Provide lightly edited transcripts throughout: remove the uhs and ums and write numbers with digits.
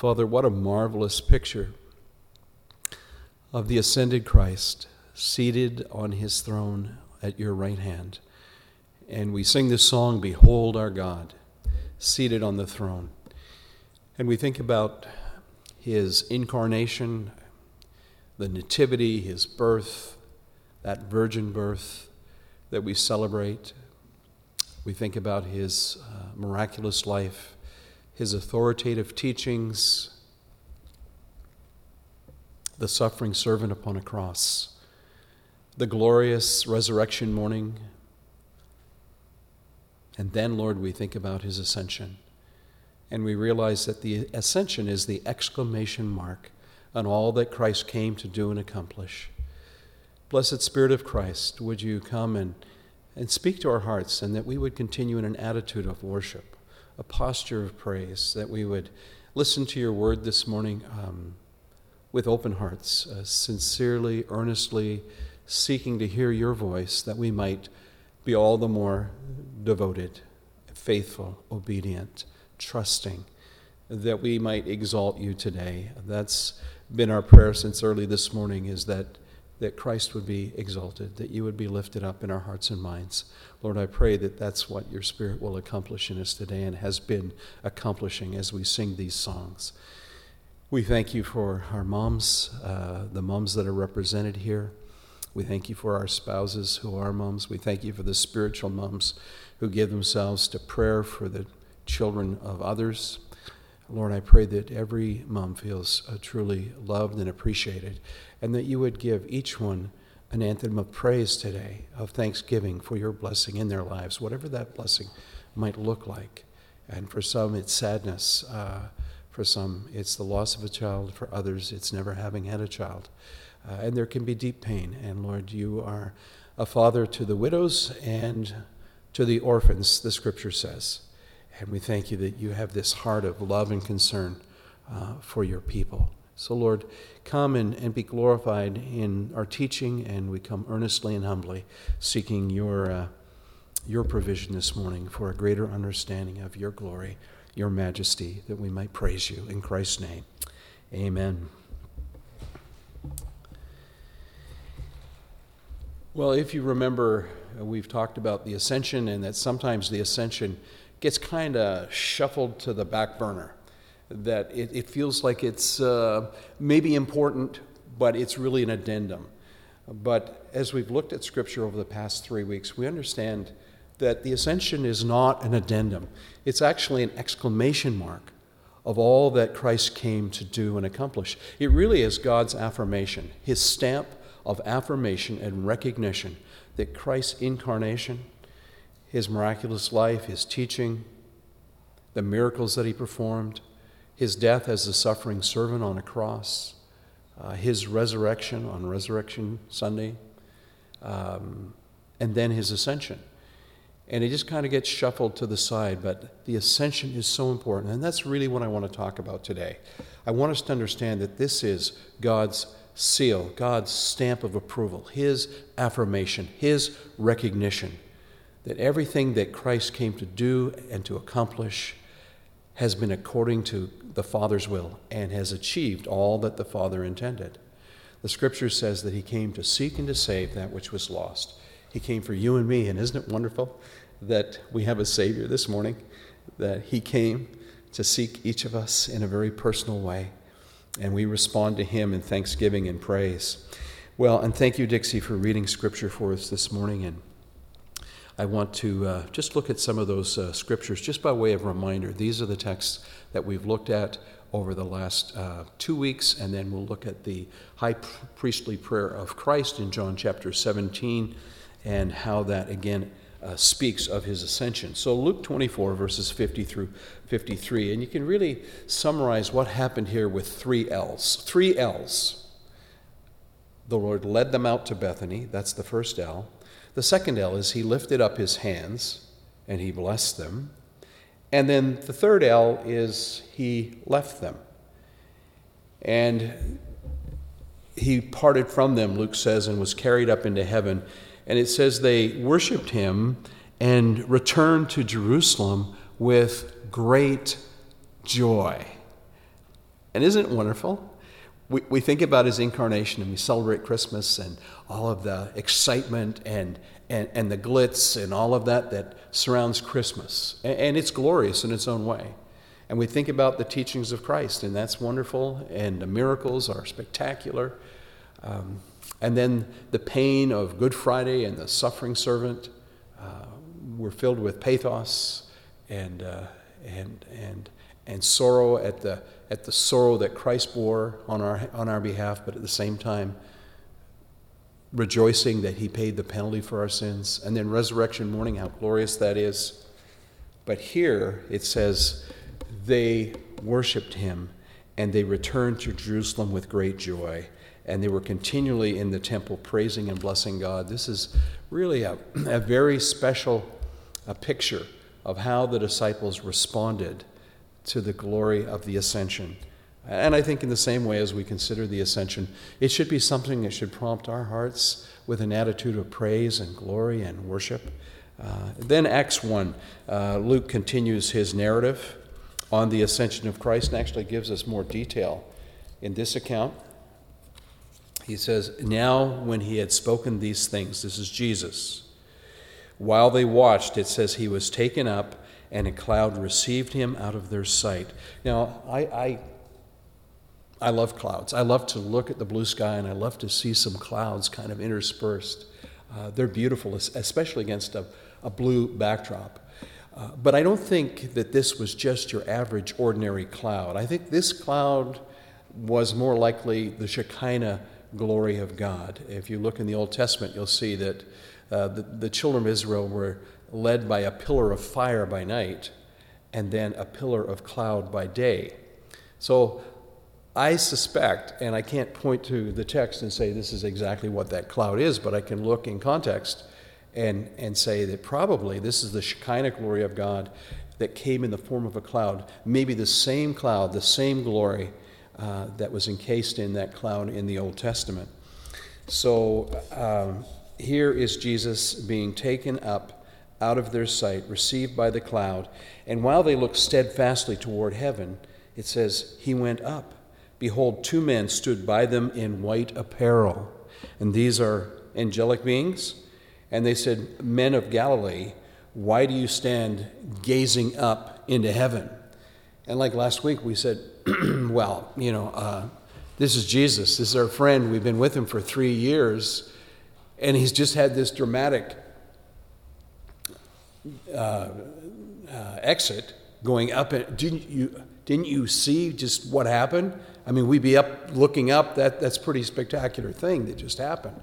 Father, what a marvelous picture of the ascended Christ seated on his throne at your right hand. And we sing this song, Behold our God, seated on the throne. And we think about his incarnation, the nativity, his birth, that virgin birth that we celebrate. We think about his miraculous life, his authoritative teachings, the suffering servant upon a cross, the glorious resurrection morning. And then, Lord, we think about his ascension. And we realize that the ascension is the exclamation mark on all that Christ came to do and accomplish. Blessed Spirit of Christ, would you come and speak to our hearts, and that we would continue in an attitude of worship, a posture of praise, that we would listen to your word this morning with open hearts, sincerely, earnestly seeking to hear your voice, that we might be all the more devoted, faithful, obedient, trusting, that we might exalt you today. That's been our prayer since early this morning, is that Christ would be exalted, that you would be lifted up in our hearts and minds. Lord, I pray that that's what your Spirit will accomplish in us today and has been accomplishing as we sing these songs. We thank you for our moms, the moms that are represented here. We thank you for our spouses who are moms. We thank you for the spiritual moms who give themselves to prayer for the children of others. Lord, I pray that every mom feels truly loved and appreciated, and that you would give each one an anthem of praise today, of thanksgiving for your blessing in their lives, whatever that blessing might look like. And for some, it's sadness. For some, it's the loss of a child. For others, it's never having had a child. And there can be deep pain. And Lord, you are a father to the widows and to the orphans, the scripture says. And we thank you that you have this heart of love and concern for your people. So Lord, come and be glorified in our teaching, and we come earnestly and humbly seeking your provision this morning for a greater understanding of your glory, your majesty, that we might praise you. In Christ's name, amen. Well, if you remember, we've talked about the ascension, and that sometimes the ascension gets kind of shuffled to the back burner, that it feels like it's maybe important, but it's really an addendum. But as we've looked at Scripture over the past 3 weeks, we understand that the ascension is not an addendum. It's actually an exclamation mark of all that Christ came to do and accomplish. It really is God's affirmation, his stamp of affirmation and recognition that Christ's incarnation, his miraculous life, his teaching, the miracles that he performed, his death as the suffering servant on a cross, his resurrection on Resurrection Sunday, and then his ascension. And it just kind of gets shuffled to the side, but the ascension is so important, and that's really what I want to talk about today. I want us to understand that this is God's seal, God's stamp of approval, his affirmation, his recognition that everything that Christ came to do and to accomplish has been according to the Father's will and has achieved all that the Father intended. The Scripture says that he came to seek and to save that which was lost. He came for you and me, and isn't it wonderful that we have a Savior this morning, that he came to seek each of us in a very personal way, and we respond to him in thanksgiving and praise. Well, and thank you, Dixie, for reading Scripture for us this morning, and I want to just look at some of those scriptures just by way of reminder. These are the texts that we've looked at over the last 2 weeks, and then we'll look at the high priestly prayer of Christ in John chapter 17 and how that again speaks of his ascension. So Luke 24 verses 50 through 53, and you can really summarize what happened here with 3 L's. 3 L's. The Lord led them out to Bethany. That's the first L. The second L is he lifted up his hands and he blessed them. And then the third L is he left them. And he parted from them, Luke says, and was carried up into heaven. And it says they worshiped him and returned to Jerusalem with great joy. And isn't it wonderful? We think about his incarnation and we celebrate Christmas and all of the excitement and the glitz and all of that surrounds Christmas. And it's glorious in its own way. And we think about the teachings of Christ, and that's wonderful, and the miracles are spectacular. And then the pain of Good Friday and the suffering servant, we're filled with pathos and sorrow at the sorrow that Christ bore on our behalf, but at the same time rejoicing that he paid the penalty for our sins. And then resurrection morning, how glorious that is. But here it says they worshiped him and they returned to Jerusalem with great joy. And they were continually in the temple praising and blessing God. This is really a very special picture of how the disciples responded to the glory of the ascension. And I think in the same way as we consider the ascension, it should be something that should prompt our hearts with an attitude of praise and glory and worship. Then Acts 1, Luke continues his narrative on the ascension of Christ and actually gives us more detail in this account. He says, now when he had spoken these things, this is Jesus, while they watched, it says he was taken up and a cloud received him out of their sight. Now, I love clouds. I love to look at the blue sky, and I love to see some clouds kind of interspersed. They're beautiful, especially against a blue backdrop. But I don't think that this was just your average, ordinary cloud. I think this cloud was more likely the Shekinah glory of God. If you look in the Old Testament, you'll see that the children of Israel were led by a pillar of fire by night and then a pillar of cloud by day. So I suspect, and I can't point to the text and say this is exactly what that cloud is, but I can look in context and say that probably this is the Shekinah glory of God that came in the form of a cloud, maybe the same cloud, the same glory that was encased in that cloud in the Old Testament. So here is Jesus being taken up out of their sight, received by the cloud. And while they looked steadfastly toward heaven, it says, he went up. Behold, two men stood by them in white apparel. And these are angelic beings. And they said, men of Galilee, why do you stand gazing up into heaven? And like last week we said, well, this is Jesus. This is our friend. We've been with him for 3 years. And he's just had this dramatic exit going up. Didn't you see just what happened? I mean, we'd be up looking up. That's a pretty spectacular thing that just happened.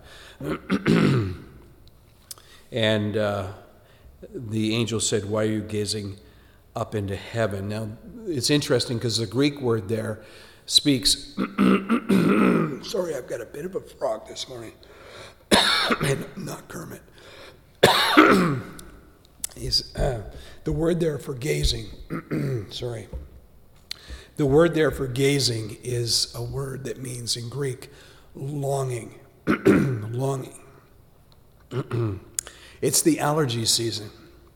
And the angel said, why are you gazing up into heaven? Now, it's interesting because the Greek word there speaks. Sorry, I've got a bit of a frog this morning. And not Kermit. The word there for gazing, sorry. The word there for gazing is a word that means in Greek, longing. Longing. It's the allergy season.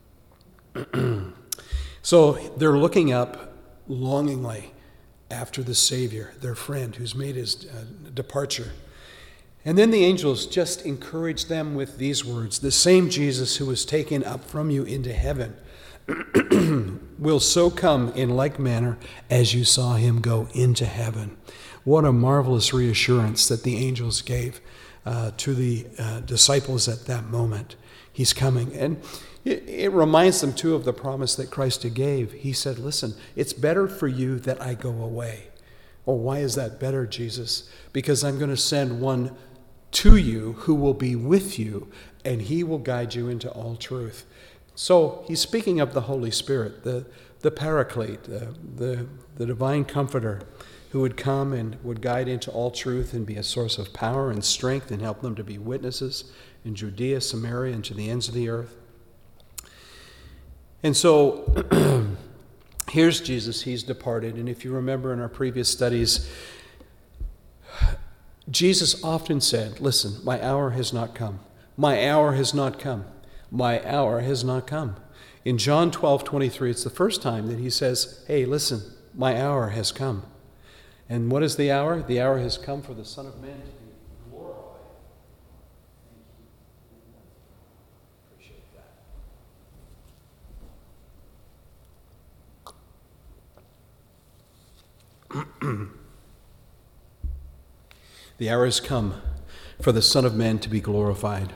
So they're looking up longingly after the Savior, their friend who's made his departure. And then the angels just encourage them with these words, the same Jesus who was taken up from you into heaven will so come in like manner as you saw him go into heaven. What a marvelous reassurance that the angels gave to the disciples at that moment. He's coming. And it reminds them, too, of the promise that Christ gave. He said, listen, it's better for you that I go away. Oh, why is that better, Jesus? Because I'm going to send one to you who will be with you, and he will guide you into all truth. So he's speaking of the Holy Spirit, the Paraclete, the divine comforter who would come and would guide into all truth and be a source of power and strength and help them to be witnesses in Judea, Samaria, and to the ends of the earth. And so here's Jesus. He's departed. And if you remember in our previous studies, Jesus often said, listen, my hour has not come. My hour has not come. My hour has not come. In John 12:23, it's the first time that he says, hey, listen, my hour has come. And what is the hour? The hour has come for the Son of Man to be glorified. Appreciate that. The hour has come for the Son of Man to be glorified.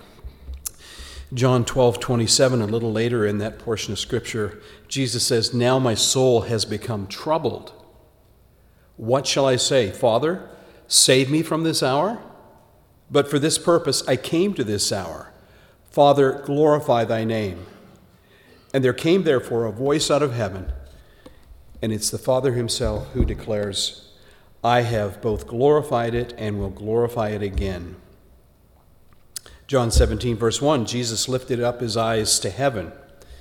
John 12:27, a little later in that portion of Scripture, Jesus says, "Now my soul has become troubled. What shall I say? Father, save me from this hour? But for this purpose I came to this hour. Father, glorify thy name." And there came therefore a voice out of heaven, and it's the Father himself who declares, "I have both glorified it and will glorify it again." John 17, verse 1, Jesus lifted up his eyes to heaven.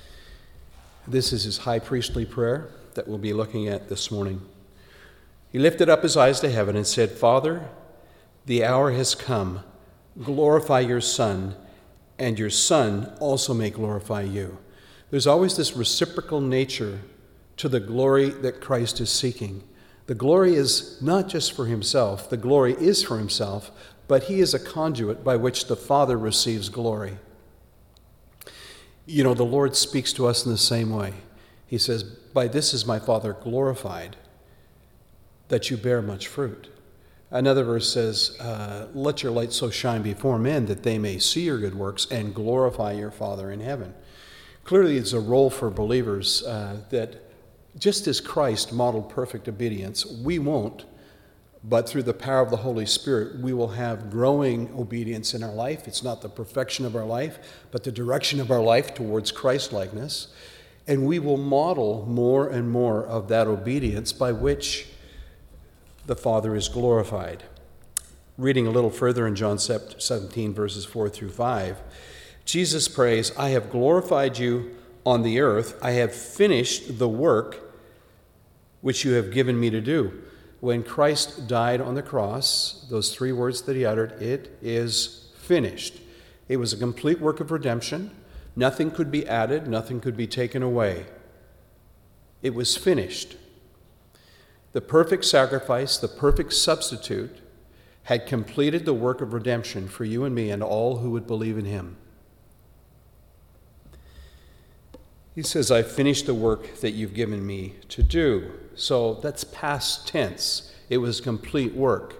This is his high priestly prayer that we'll be looking at this morning. He lifted up his eyes to heaven and said, "Father, the hour has come. Glorify your Son, and your Son also may glorify you." There's always this reciprocal nature to the glory that Christ is seeking. The glory is not just for himself. The glory is for himself, but he is a conduit by which the Father receives glory. You know, the Lord speaks to us in the same way. He says, "By this is my Father glorified, that you bear much fruit." Another verse says, "Let your light so shine before men that they may see your good works and glorify your Father in heaven." Clearly, it's a role for believers that just as Christ modeled perfect obedience, we won't, but through the power of the Holy Spirit, we will have growing obedience in our life. It's not the perfection of our life, but the direction of our life towards Christ-likeness. And we will model more and more of that obedience by which the Father is glorified. Reading a little further in John 17, verses 4 through 5, Jesus prays, "I have glorified you on the earth. I have finished the work which you have given me to do." When Christ died on the cross, those three words that he uttered, "It is finished." It was a complete work of redemption. Nothing could be added, nothing could be taken away. It was finished. The perfect sacrifice, the perfect substitute, had completed the work of redemption for you and me and all who would believe in him. He says, "I've finished the work that you've given me to do." So that's past tense. It was complete work.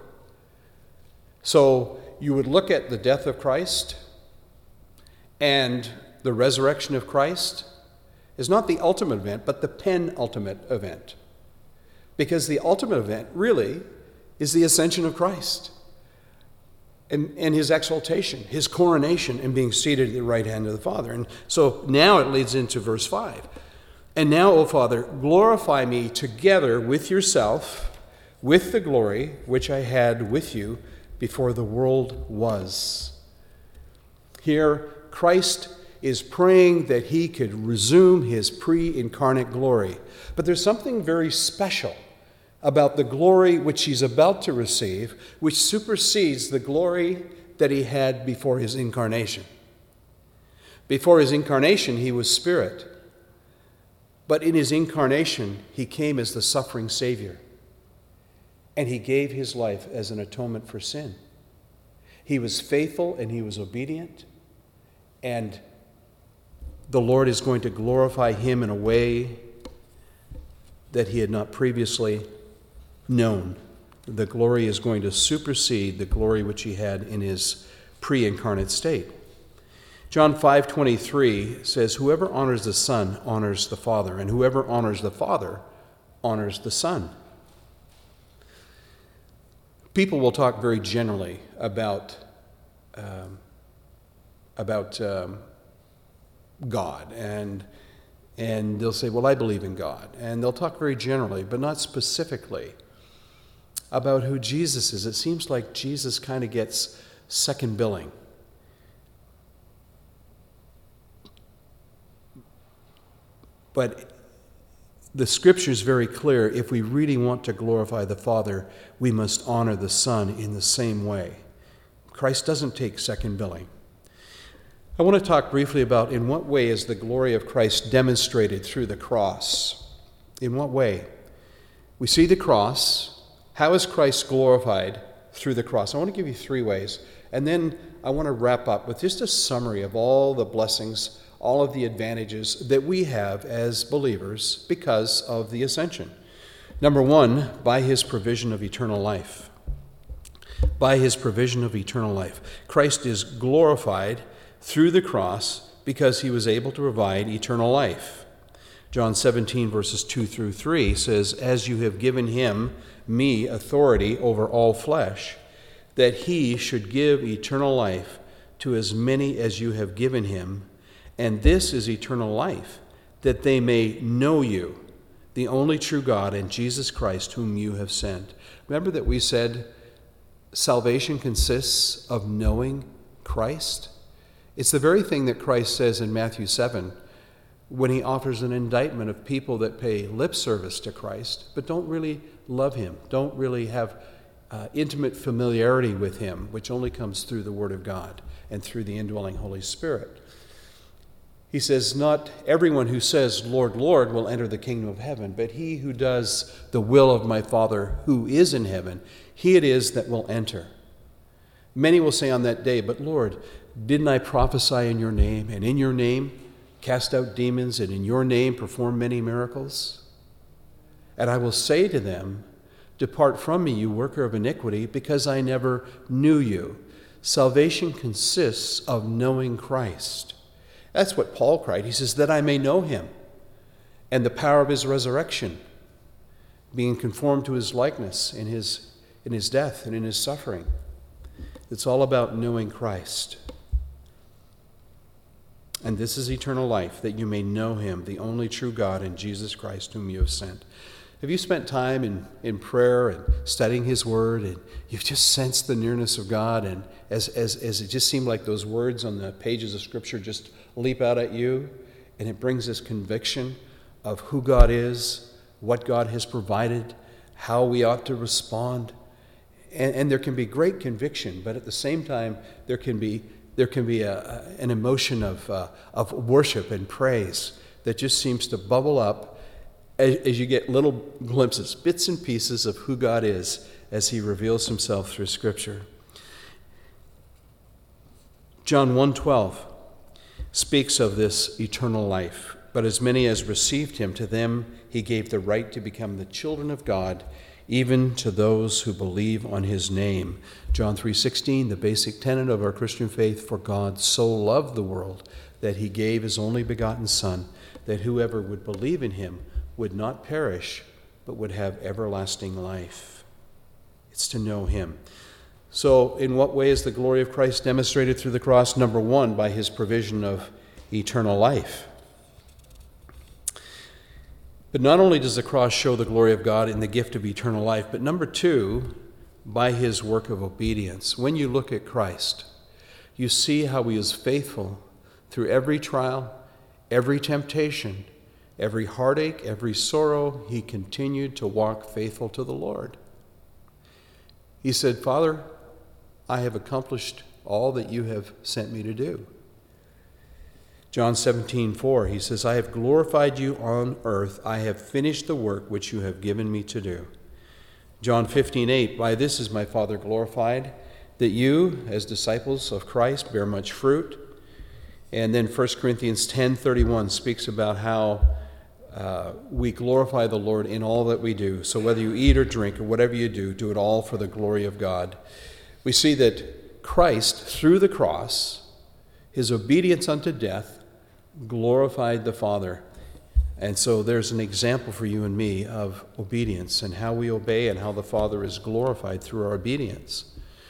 So you would look at the death of Christ and the resurrection of Christ is not the ultimate event, but the penultimate event. Because the ultimate event really is the ascension of Christ and his exaltation, his coronation, and being seated at the right hand of the Father. And so now it leads into verse 5. "And now, O Father, glorify me together with yourself, with the glory which I had with you before the world was." Here, Christ is praying that he could resume his pre-incarnate glory. But there's something very special about the glory which he's about to receive, which supersedes the glory that he had before his incarnation. Before his incarnation, he was spirit. But in his incarnation, he came as the suffering Savior. And he gave his life as an atonement for sin. He was faithful and he was obedient. And the Lord is going to glorify him in a way that he had not previously known. The glory is going to supersede the glory which he had in his pre-incarnate state. John 5:23 says, "Whoever honors the Son honors the Father, and whoever honors the Father honors the Son." People will talk very generally about God, and they'll say, "Well, I believe in God," and they'll talk very generally, but not specifically about who Jesus is. It seems like Jesus kind of gets second billing. But the Scripture is very clear. If we really want to glorify the Father, we must honor the Son in the same way. Christ doesn't take second billing. I want to talk briefly about in what way is the glory of Christ demonstrated through the cross. In what way? We see the cross How is Christ glorified through the cross? I want to give you 3 ways. And then I want to wrap up with just a summary of all the blessings, all of the advantages that we have as believers because of the ascension. Number 1, by his provision of eternal life. By his provision of eternal life. Christ is glorified through the cross because he was able to provide eternal life. John 17, verses 2 through 3 says, "As you have given him, me, authority over all flesh, that he should give eternal life to as many as you have given him. And this is eternal life, that they may know you, the only true God, and Jesus Christ, whom you have sent." Remember that we said salvation consists of knowing Christ? It's the very thing that Christ says in Matthew 7 when he offers an indictment of people that pay lip service to Christ but don't really love him, don't really have intimate familiarity with him, which only comes through the Word of God and through the indwelling Holy Spirit. He says, "Not everyone who says, 'Lord, Lord,' will enter the kingdom of heaven, but he who does the will of my Father who is in heaven, he it is that will enter. Many will say on that day, 'But Lord, didn't I prophesy in your name, and in your name cast out demons, and in your name perform many miracles?' And I will say to them, 'Depart from me, you worker of iniquity, because I never knew you.'" Salvation consists of knowing Christ. That's what Paul cried. He says, "That I may know him and the power of his resurrection, being conformed to his likeness in his death and in his suffering." It's all about knowing Christ. "And this is eternal life, that you may know him, the only true God, and Jesus Christ, whom you have sent." Have you spent time in prayer and studying his word, and you've just sensed the nearness of God, and as it just seemed like those words on the pages of Scripture just leap out at you, and it brings this conviction of who God is, what God has provided, how we ought to respond. And there can be great conviction, but at the same time, there can be an emotion of worship and praise that just seems to bubble up as you get little glimpses, bits and pieces of who God is as he reveals himself through Scripture. John 1:12 speaks of this eternal life. "But as many as received him, to them he gave the right to become the children of God, even to those who believe on his name." John 3:16, the basic tenet of our Christian faith, "For God so loved the world that he gave his only begotten Son, that whoever would believe in him would not perish, but would have everlasting life." It's to know him. So in what way is the glory of Christ demonstrated through the cross? Number 1, by his provision of eternal life. But not only does the cross show the glory of God in the gift of eternal life, but number 2, by his work of obedience. When you look at Christ, you see how he is faithful through every trial, every temptation, every heartache, every sorrow. He continued to walk faithful to the Lord. He said, "Father, I have accomplished all that you have sent me to do." John 17:4, he says, "I have glorified you on earth. I have finished the work which you have given me to do." John 15:8, "By this is my Father glorified, that you, as disciples of Christ, bear much fruit." And then 1 Corinthians 10:31 speaks about how we glorify the Lord in all that we do. So whether you eat or drink or whatever you do it all for the glory of God. We see that Christ, through the cross, his obedience unto death, glorified the Father. And so there's an example for you and me of obedience and how we obey and how the Father is glorified through our obedience.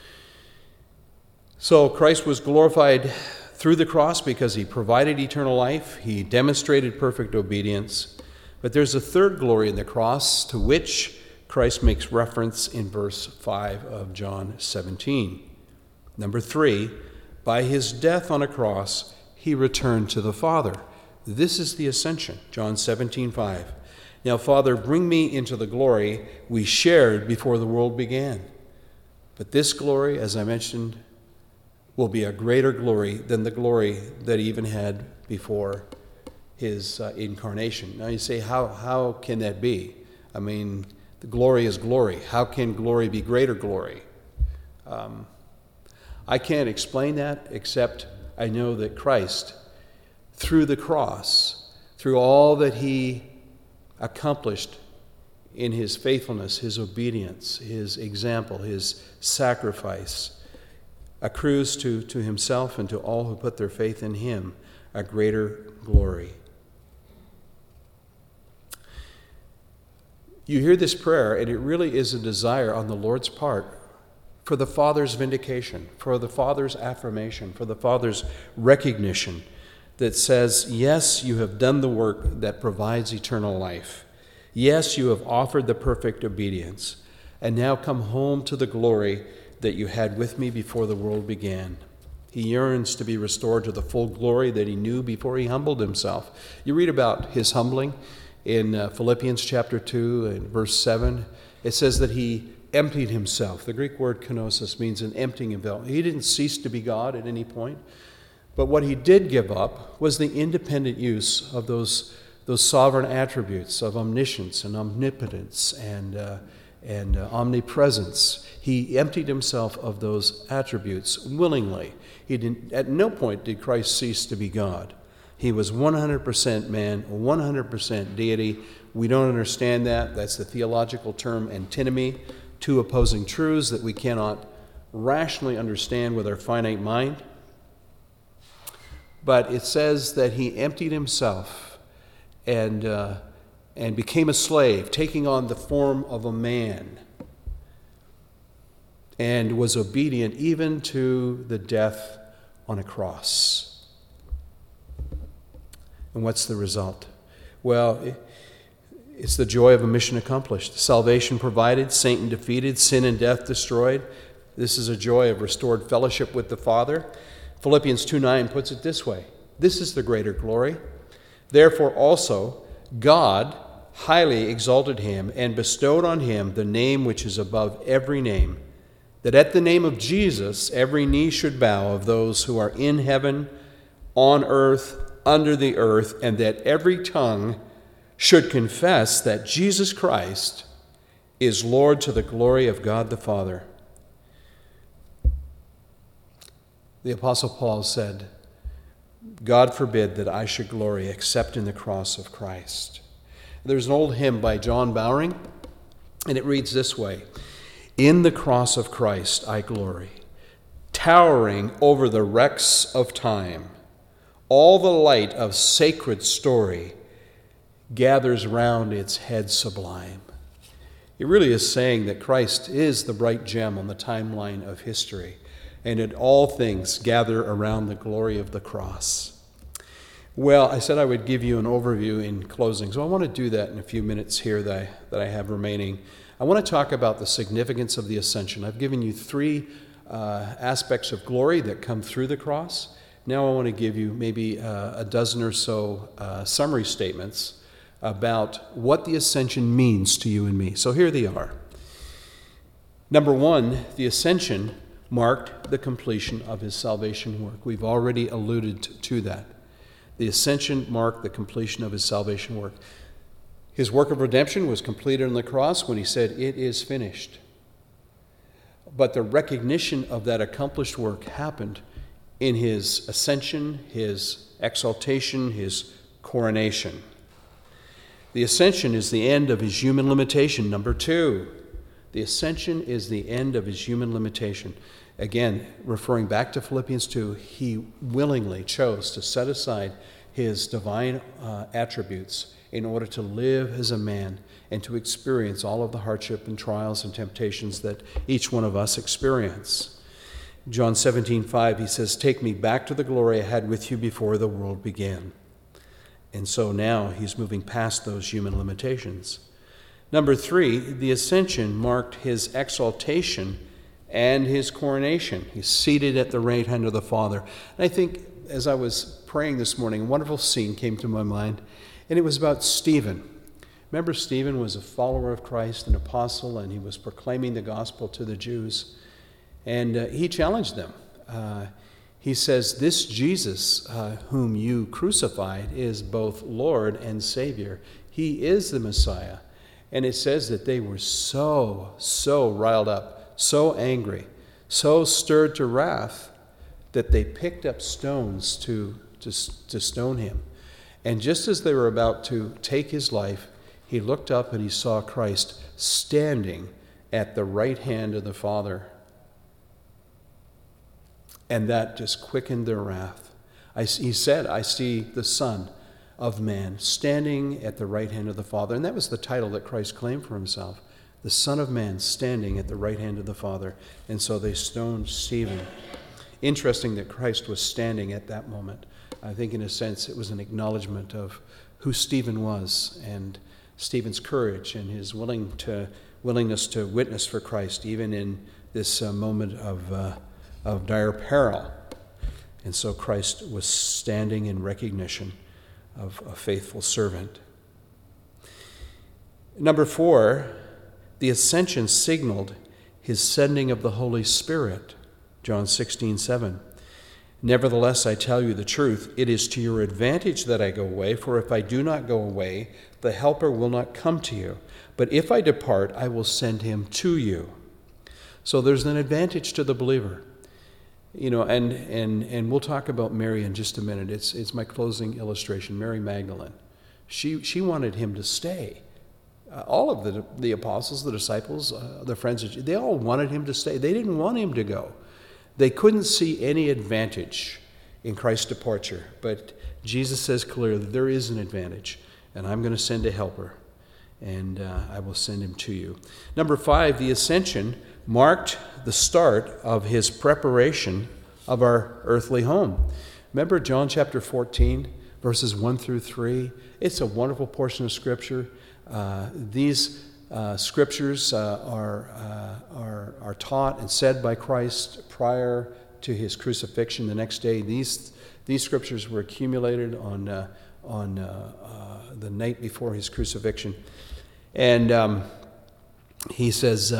So Christ was glorified through the cross because he provided eternal life. He demonstrated perfect obedience. But there's a third glory in the cross to which Christ makes reference in verse 5 of John 17. Number 3, by his death on a cross, he returned to the Father. This is the ascension, John 17:5. "Now, Father, bring me into the glory we shared before the world began." But this glory, as I mentioned, will be a greater glory than the glory that he even had before his incarnation. Now you say, how can that be? I mean, The glory is glory. How can glory be greater glory? I can't explain that, except I know that Christ, through the cross, through all that he accomplished in his faithfulness, his obedience, his example, his sacrifice, accrues to himself and to all who put their faith in him a greater glory. You hear this prayer, and it really is a desire on the Lord's part for the Father's vindication, for the Father's affirmation, for the Father's recognition that says, yes, you have done the work that provides eternal life. Yes, you have offered the perfect obedience, and now come home to the glory that you had with me before the world began. He yearns to be restored to the full glory that he knew before he humbled himself. You read about his humbling in Philippians chapter 2 and verse 7. It says that he emptied himself. The Greek word kenosis means an emptying himself. He didn't cease to be God at any point, but what he did give up was the independent use of those sovereign attributes of omniscience and omnipotence and omnipresence. He emptied himself of those attributes willingly. At no point did Christ cease to be God. He was 100% man, 100% deity. We don't understand that. That's the theological term antinomy, two opposing truths that we cannot rationally understand with our finite mind. But it says that he emptied himself and became a slave, taking on the form of a man, and was obedient even to the death on a cross. And what's the result? Well, it's the joy of a mission accomplished. Salvation provided, Satan defeated, sin and death destroyed. This is a joy of restored fellowship with the Father. Philippians 2:9 puts it this way: this is the greater glory. Therefore also God highly exalted him and bestowed on him the name which is above every name, that at the name of Jesus every knee should bow, of those who are in heaven, on earth, under the earth, and that every tongue should confess that Jesus Christ is Lord, to the glory of God the Father. The Apostle Paul said, God forbid that I should glory except in the cross of Christ. There's an old hymn by John Bowring, and it reads this way: in the cross of Christ I glory, towering over the wrecks of time. All the light of sacred story gathers round its head sublime. It really is saying that Christ is the bright gem on the timeline of history, and that all things gather around the glory of the cross. Well, I said I would give you an overview in closing, so I want to do that in a few minutes here that I have remaining. I want to talk about the significance of the ascension. I've given you three aspects of glory that come through the cross. Now I want to give you maybe a dozen or so summary statements about what the ascension means to you and me. So here they are. Number one, the ascension marked the completion of his salvation work. We've already alluded to that. The ascension marked the completion of his salvation work. His work of redemption was completed on the cross when he said, "It is finished." But the recognition of that accomplished work happened in his ascension, his exaltation, his coronation. The ascension is the end of his human limitation. Number two, the ascension is the end of his human limitation. Again, referring back to Philippians 2, he willingly chose to set aside his divine attributes in order to live as a man and to experience all of the hardship and trials and temptations that each one of us experience. John 17:5, he says, "Take me back to the glory I had with you before the world began." And so now he's moving past those human limitations. Number three, the ascension marked his exaltation and his coronation. He's seated at the right hand of the Father. And I think as I was praying this morning, a wonderful scene came to my mind, and it was about Stephen. Remember, Stephen was a follower of Christ, an apostle, and he was proclaiming the gospel to the Jews. And he challenged them. He says, "This Jesus whom you crucified is both Lord and Savior. He is the Messiah." And it says that they were so riled up, so angry, so stirred to wrath that they picked up stones to stone him. And just as they were about to take his life, he looked up and he saw Christ standing at the right hand of the Father. And that just quickened their wrath. He said, I see the Son of Man standing at the right hand of the Father. And that was the title that Christ claimed for himself. The Son of Man standing at the right hand of the Father. And so they stoned Stephen. Interesting that Christ was standing at that moment. I think in a sense it was an acknowledgement of who Stephen was and Stephen's courage and his willingness to witness for Christ even in this moment of dire peril. And so Christ was standing in recognition of a faithful servant. Number 4, the ascension signaled his sending of the Holy Spirit. John 16:7. Nevertheless, I tell you the truth, it is to your advantage that I go away, for if I do not go away, the Helper will not come to you. But if I depart, I will send him to you. So there's an advantage to the believer. And we'll talk about Mary in just a minute. It's my closing illustration, Mary Magdalene. She wanted him to stay. All of the apostles, the disciples, the friends, they all wanted him to stay. They didn't want him to go. They couldn't see any advantage in Christ's departure. But Jesus says clearly, there is an advantage, and I'm going to send a helper, and I will send him to you. Number 5, the ascension marked the start of his preparation of our earthly home. Remember John chapter 14, verses 1 through 3? It's a wonderful portion of Scripture. These scriptures are taught and said by Christ prior to his crucifixion the next day. These scriptures were accumulated on the night before his crucifixion. And he says,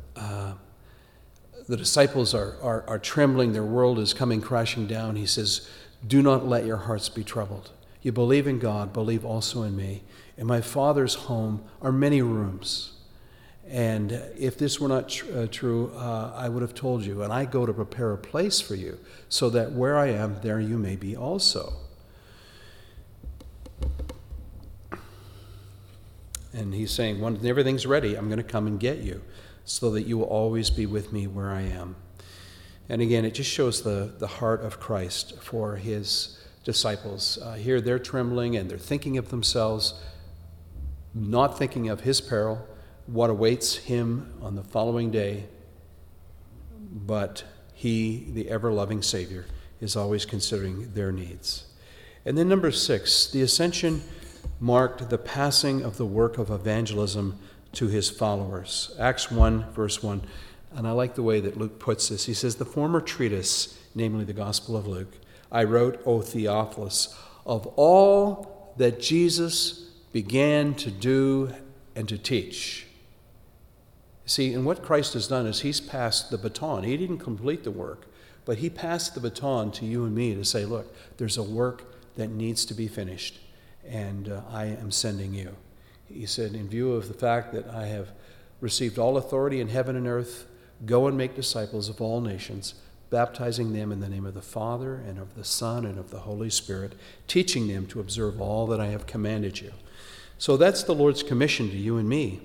the disciples are trembling, their world is coming crashing down. He says, do not let your hearts be troubled. You believe in God, believe also in me. In my Father's home are many rooms. And if this were not true, I would have told you. And I go to prepare a place for you, so that where I am, there you may be also. And he's saying, when everything's ready, I'm going to come and get you, so that you will always be with me where I am. And again, it just shows the heart of Christ for his disciples. Here they're trembling and they're thinking of themselves, not thinking of his peril, what awaits him on the following day. But he, the ever-loving Savior, is always considering their needs. And then number 6, the ascension marked the passing of the work of evangelism to his followers. Acts 1, verse 1. And I like the way that Luke puts this. He says, the former treatise, namely the Gospel of Luke, I wrote, O Theophilus, of all that Jesus began to do and to teach. See, and what Christ has done is he's passed the baton. He didn't complete the work, but he passed the baton to you and me to say, look, there's a work that needs to be finished, and I am sending you. He said, in view of the fact that I have received all authority in heaven and earth, go and make disciples of all nations, baptizing them in the name of the Father and of the Son and of the Holy Spirit, teaching them to observe all that I have commanded you. So that's the Lord's commission to you and me.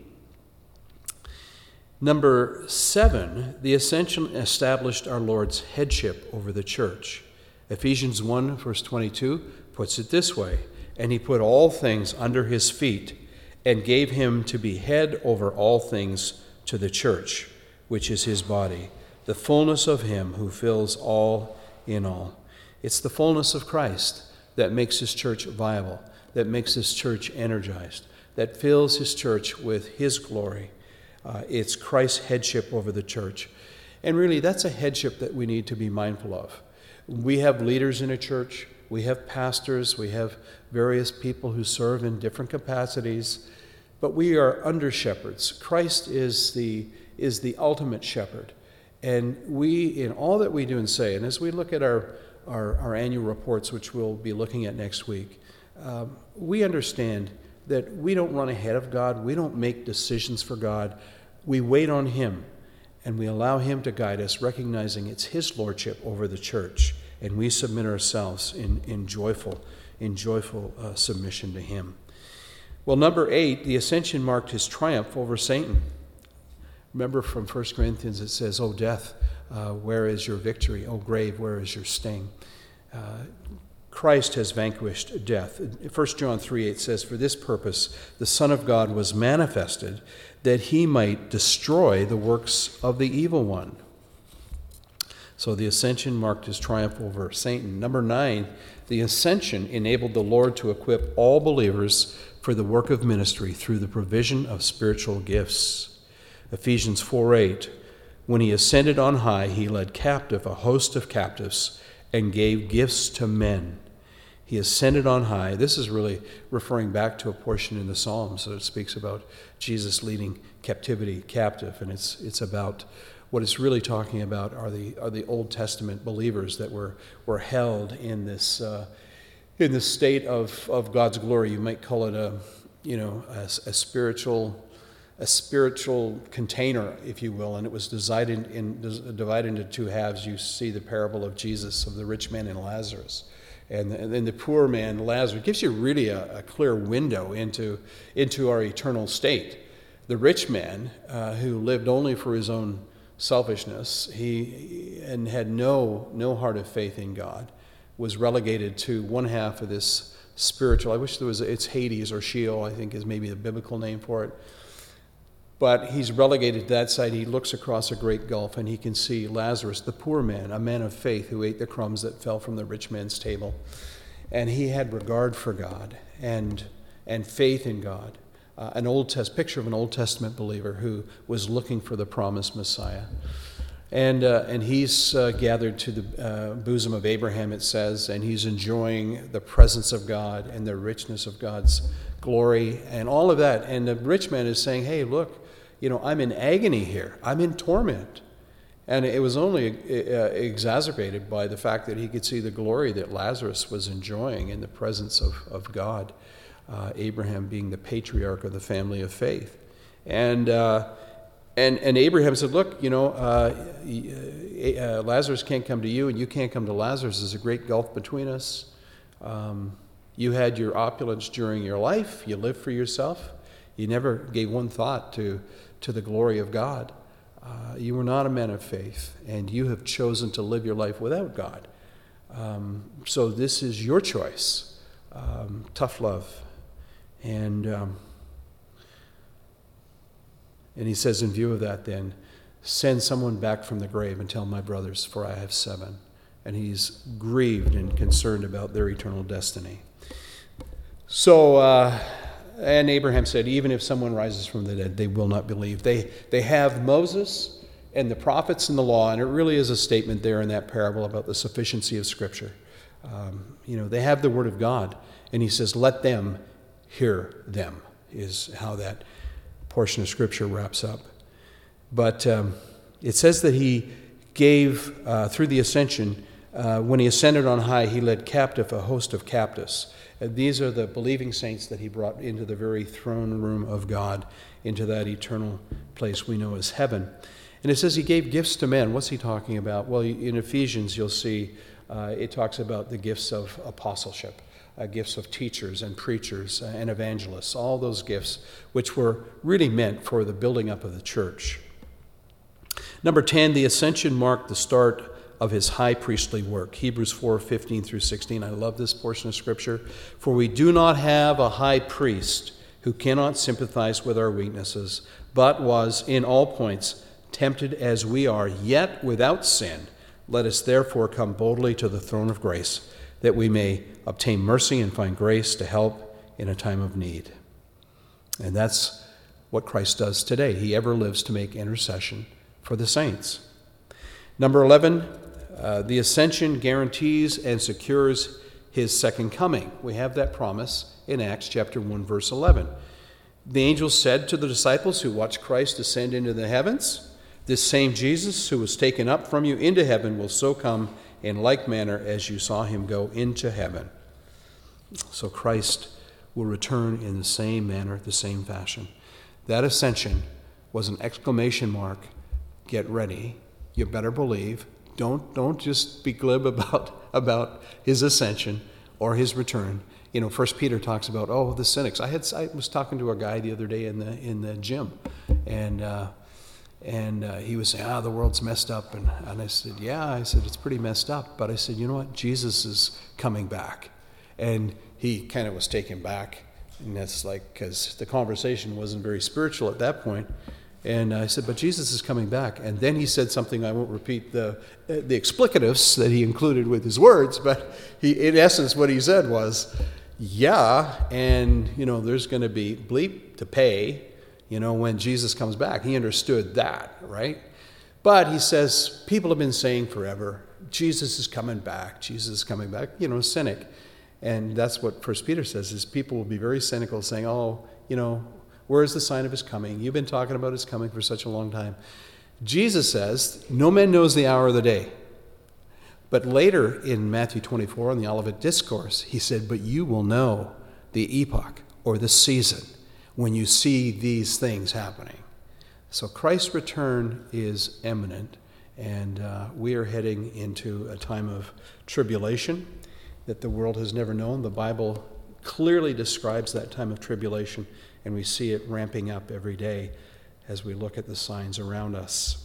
Number 7, the ascension established our Lord's headship over the church. Ephesians 1, verse 22 puts it this way, and he put all things under his feet and gave him to be head over all things to the church, which is his body, the fullness of him who fills all in all. It's the fullness of Christ that makes his church viable, that makes his church energized, that fills his church with his glory. It's Christ's headship over the church. And really, that's a headship that we need to be mindful of. We have leaders in a church. We have pastors. We have various people who serve in different capacities. But we are under shepherds. Christ is the ultimate shepherd. And we, in all that we do and say, and as we look at our annual reports, which we'll be looking at next week, we understand that we don't run ahead of God. We don't make decisions for God. We wait on him, and we allow him to guide us, recognizing it's his lordship over the church, and we submit ourselves in joyful submission to him. Well, number 8, the ascension marked his triumph over Satan. Remember from 1 Corinthians it says, "O death, where is your victory? O grave, where is your sting?" Christ has vanquished death. 1 John 3:8 says, "For this purpose the Son of God was manifested, that he might destroy the works of the evil one." So the ascension marked his triumph over Satan. Number 9, the ascension enabled the Lord to equip all believers for the work of ministry through the provision of spiritual gifts. Ephesians 4:8, "When he ascended on high, he led captive a host of captives and gave gifts to men." He ascended on high. This is really referring back to a portion in the Psalms that speaks about Jesus leading captivity captive, and it's about what it's really talking about are the Old Testament believers that were held in this state of God's glory. You might call it a spiritual container, if you will, and it was divided into two halves. You see the parable of Jesus, of the rich man and Lazarus. And then the poor man, Lazarus. It gives you really a clear window into our eternal state. The rich man, who lived only for his own selfishness, and had no heart of faith in God, was relegated to one half of this spiritual. I wish it's Hades or Sheol, I think is maybe the biblical name for it. But he's relegated to that side. He looks across a great gulf and he can see Lazarus, the poor man, a man of faith who ate the crumbs that fell from the rich man's table. And he had regard for God and faith in God. Picture of an Old Testament believer who was looking for the promised Messiah. And he's gathered to the bosom of Abraham, it says, and he's enjoying the presence of God and the richness of God's glory and all of that. And the rich man is saying, "Hey, look, I'm in agony here. I'm in torment." And it was only exacerbated by the fact that he could see the glory that Lazarus was enjoying in the presence of God, Abraham being the patriarch of the family of faith. And Abraham said, "Look, Lazarus can't come to you and you can't come to Lazarus. There's a great gulf between us. You had your opulence during your life. You lived for yourself. You never gave one thought to the glory of God. You were not a man of faith, and you have chosen to live your life without God. So this is your choice." Tough love. And he says, in view of that then, "Send someone back from the grave and tell my brothers, for I have 7. And he's grieved and concerned about their eternal destiny. So, and Abraham said, "Even if someone rises from the dead, they will not believe." They have Moses and the prophets and the law, and it really is a statement there in that parable about the sufficiency of Scripture. They have the Word of God, and he says, "Let them hear them," is how that portion of Scripture wraps up. But it says that he gave, through the ascension, when he ascended on high, he led captive a host of captives. These are the believing saints that he brought into the very throne room of God, into that eternal place we know as heaven. And it says he gave gifts to men. What's he talking about? Well, in Ephesians, you'll see it talks about the gifts of apostleship, gifts of teachers and preachers and evangelists, all those gifts which were really meant for the building up of the church. Number 10, the ascension marked the start of his high priestly work. Hebrews 4:15 through 16. I love this portion of Scripture. "For we do not have a high priest who cannot sympathize with our weaknesses, but was in all points tempted as we are, yet without sin. Let us therefore come boldly to the throne of grace, that we may obtain mercy and find grace to help in a time of need." And that's what Christ does today. He ever lives to make intercession for the saints. Number 11, the ascension guarantees and secures his second coming. We have that promise in Acts chapter 1, verse 11. The angel said to the disciples who watched Christ ascend into the heavens, "This same Jesus who was taken up from you into heaven will so come in like manner as you saw him go into heaven." So Christ will return in the same manner, the same fashion. That ascension was an exclamation mark. Get ready. You better believe. Don't just be glib about his ascension or his return. You know, 1 Peter talks about, the cynics. I was talking to a guy the other day in the gym, and he was saying, the world's messed up. And I said, I said, it's pretty messed up. But I said, you know what? Jesus is coming back. And he kind of was taken back. And that's like, because the conversation wasn't very spiritual at that point. And I said, but Jesus is coming back. And then he said something, I won't repeat the explicatives that he included with his words, but in essence what he said was, and, there's going to be bleep to pay, when Jesus comes back. He understood that, right? But he says, people have been saying forever, Jesus is coming back, Jesus is coming back, cynic. And that's what 1 Peter says, is people will be very cynical, saying, where is the sign of his coming? You've been talking about his coming for such a long time. Jesus says, no man knows the hour of the day. But later in Matthew 24, on the Olivet Discourse, he said, but you will know the epoch or the season when you see these things happening. So Christ's return is imminent, and we are heading into a time of tribulation that the world has never known. The Bible clearly describes that time of tribulation, and we see it ramping up every day as we look at the signs around us.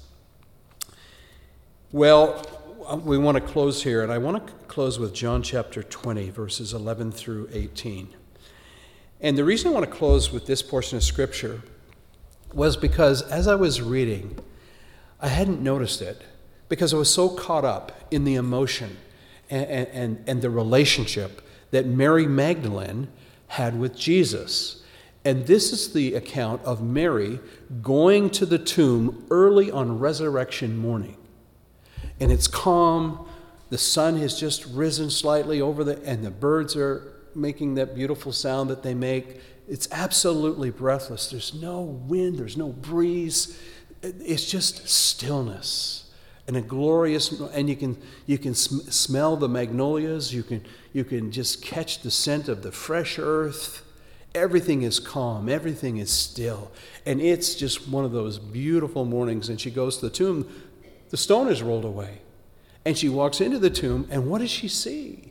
Well, we want to close here, and I want to close with John chapter 20, verses 11 through 18. And the reason I want to close with this portion of Scripture was because as I was reading, I hadn't noticed it, because I was so caught up in the emotion and the relationship that Mary Magdalene had with Jesus. And this is the account of Mary going to the tomb early on resurrection morning. And it's calm. The sun has just risen slightly and the birds are making that beautiful sound that they make. It's absolutely breathless. There's no wind. There's no breeze. It's just stillness. And a glorious, and you can smell the magnolias. You can just catch the scent of the fresh earth. Everything is calm. Everything is still. And it's just one of those beautiful mornings. And she goes to the tomb. The stone is rolled away. And she walks into the tomb, and what does she see?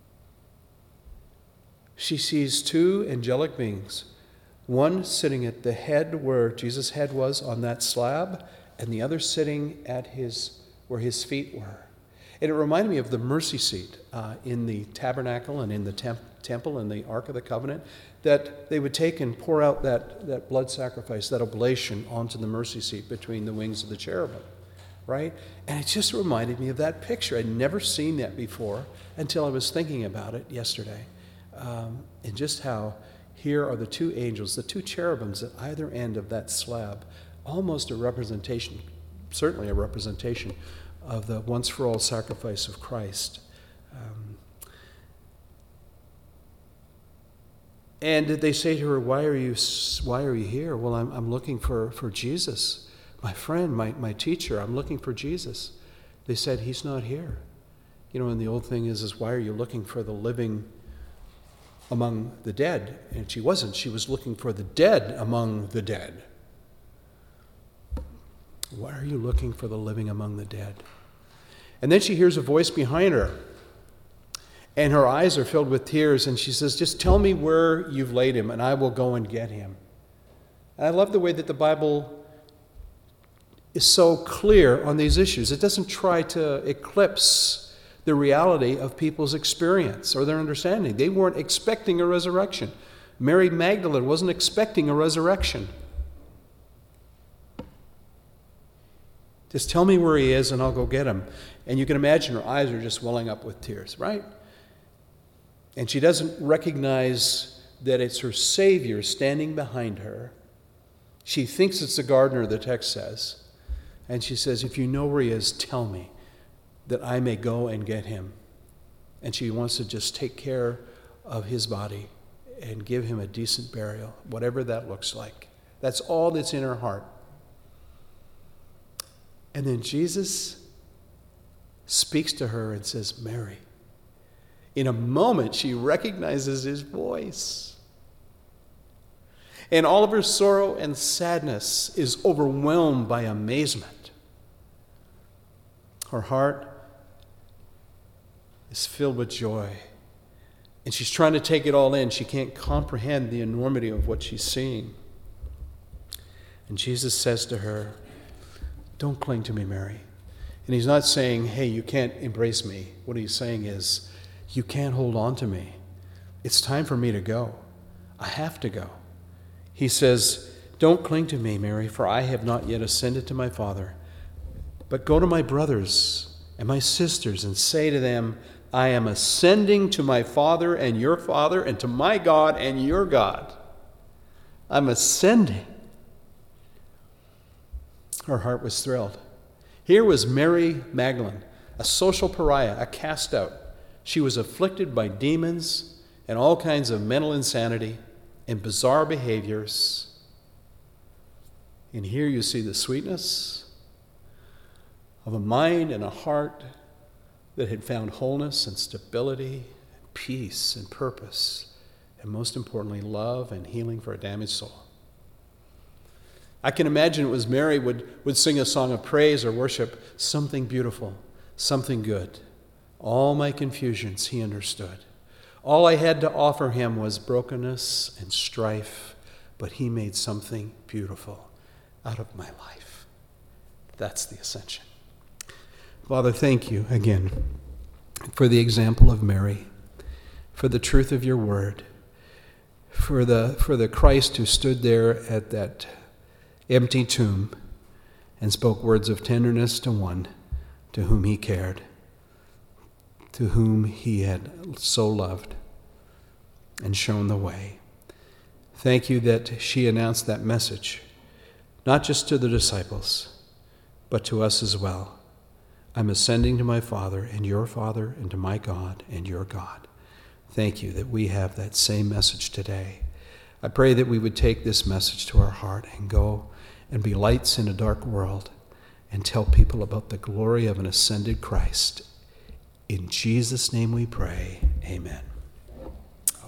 She sees two angelic beings. One sitting at the head where Jesus' head was on that slab, and the other sitting at where his feet were. And it reminded me of the mercy seat in the tabernacle and in the temple and the Ark of the Covenant, that they would take and pour out that blood sacrifice, that oblation, onto the mercy seat between the wings of the cherubim, right? And it just reminded me of that picture. I'd never seen that before until I was thinking about it yesterday. And just how here are the two angels, the two cherubims at either end of that slab, almost a representation, certainly a representation of the once-for-all sacrifice of Christ. And they say to her, why are you here? Well, I'm looking for Jesus, my friend, my teacher. I'm looking for Jesus. They said, he's not here. And the old thing is why are you looking for the living among the dead? And she wasn't. She was looking for the dead among the dead. Why are you looking for the living among the dead? And then she hears a voice behind her, and her eyes are filled with tears, and she says, just tell me where you've laid him, and I will go and get him. And I love the way that the Bible is so clear on these issues. It doesn't try to eclipse the reality of people's experience or their understanding. They weren't expecting a resurrection. Mary Magdalene wasn't expecting a resurrection. Just tell me where he is and I'll go get him. And you can imagine her eyes are just welling up with tears, right? And she doesn't recognize that it's her Savior standing behind her. She thinks it's the gardener, the text says. And she says, if you know where he is, tell me that I may go and get him. And she wants to just take care of his body and give him a decent burial, whatever that looks like. That's all that's in her heart. And then Jesus speaks to her and says, Mary. In a moment, she recognizes his voice. And all of her sorrow and sadness is overwhelmed by amazement. Her heart is filled with joy. And she's trying to take it all in. She can't comprehend the enormity of what she's seeing. And Jesus says to her, "Don't cling to me, Mary." And he's not saying, "Hey, you can't embrace me." What he's saying is, "You can't hold on to me. It's time for me to go. I have to go." He says, "Don't cling to me, Mary, for I have not yet ascended to my Father. But go to my brothers and my sisters and say to them, I am ascending to my Father and your Father, and to my God and your God." I'm ascending. Her heart was thrilled. Here was Mary Magdalene, a social pariah, a cast out. She was afflicted by demons and all kinds of mental insanity and bizarre behaviors. And here you see the sweetness of a mind and a heart that had found wholeness and stability, and peace and purpose, and most importantly, love and healing for a damaged soul. I can imagine it was Mary would sing a song of praise or worship, something beautiful, something good. All my confusions he understood. All I had to offer him was brokenness and strife, but he made something beautiful out of my life. That's the ascension. Father, thank you again for the example of Mary, for the truth of your word, for the Christ who stood there at that empty tomb and spoke words of tenderness to one to whom he cared, to whom he had so loved and shown the way. Thank you that she announced that message, not just to the disciples, but to us as well. I'm ascending to my Father and your Father, and to my God and your God. Thank you that we have that same message today. I pray that we would take this message to our heart and go and be lights in a dark world and tell people about the glory of an ascended Christ. In Jesus' name we pray, amen.